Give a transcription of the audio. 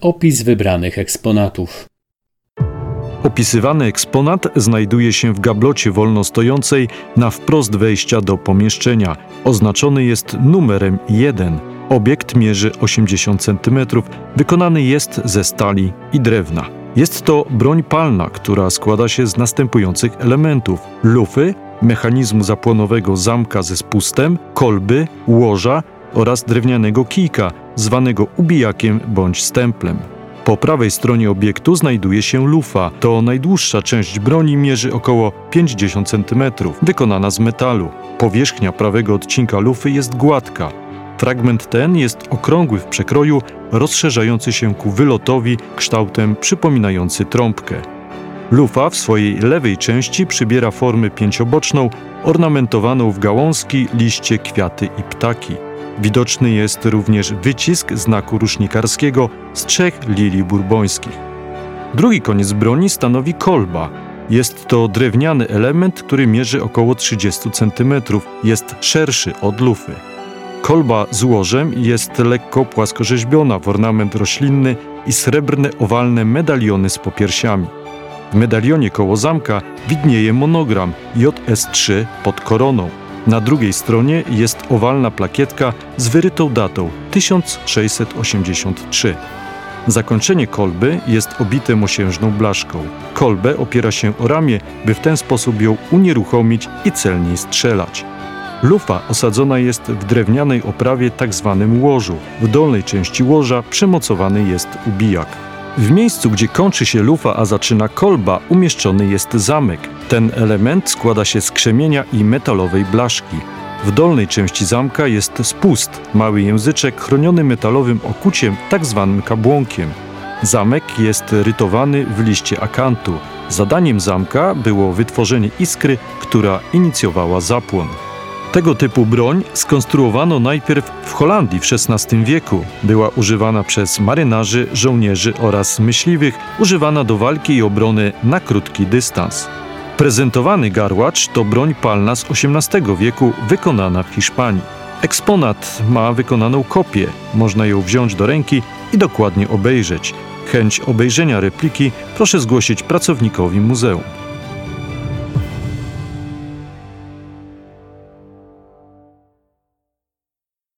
Opis wybranych eksponatów. Opisywany eksponat znajduje się w gablocie wolno stojącej na wprost wejścia do pomieszczenia. Oznaczony jest numerem 1. Obiekt mierzy 80 cm. Wykonany jest ze stali i drewna. Jest to broń palna, która składa się z następujących elementów: lufy, mechanizmu zapłonowego zamka ze spustem, kolby, łoża oraz drewnianego kijka, zwanego ubijakiem bądź stemplem. Po prawej stronie obiektu znajduje się lufa. To najdłuższa część broni, mierzy około 50 cm, wykonana z metalu. Powierzchnia prawego odcinka lufy jest gładka. Fragment ten jest okrągły w przekroju, rozszerzający się ku wylotowi kształtem przypominający trąbkę. Lufa w swojej lewej części przybiera formę pięcioboczną, ornamentowaną w gałązki, liście, kwiaty i ptaki. Widoczny jest również wycisk znaku rusznikarskiego z 3 lilii bourbońskich. Drugi koniec broni stanowi kolba. Jest to drewniany element, który mierzy około 30 cm. Jest szerszy od lufy. Kolba z łożem jest lekko płaskorzeźbiona w ornament roślinny i srebrne owalne medaliony z popiersiami. W medalionie koło zamka widnieje monogram JS3 pod koroną. Na drugiej stronie jest owalna plakietka z wyrytą datą 1683. Zakończenie kolby jest obite mosiężną blaszką. Kolbę opiera się o ramię, by w ten sposób ją unieruchomić i celniej strzelać. Lufa osadzona jest w drewnianej oprawie tzw. łożu. W dolnej części łoża przymocowany jest ubijak. W miejscu, gdzie kończy się lufa, a zaczyna kolba, umieszczony jest zamek. Ten element składa się z krzemienia i metalowej blaszki. W dolnej części zamka jest spust, mały języczek chroniony metalowym okuciem, tzw. kabłonkiem. Zamek jest rytowany w liście akantu. Zadaniem zamka było wytworzenie iskry, która inicjowała zapłon. Tego typu broń skonstruowano najpierw w Holandii w XVI wieku. Była używana przez marynarzy, żołnierzy oraz myśliwych, używana do walki i obrony na krótki dystans. Prezentowany garłacz to broń palna z XVIII wieku wykonana w Hiszpanii. Eksponat ma wykonaną kopię. Można ją wziąć do ręki i dokładnie obejrzeć. Chęć obejrzenia repliki proszę zgłosić pracownikowi muzeum.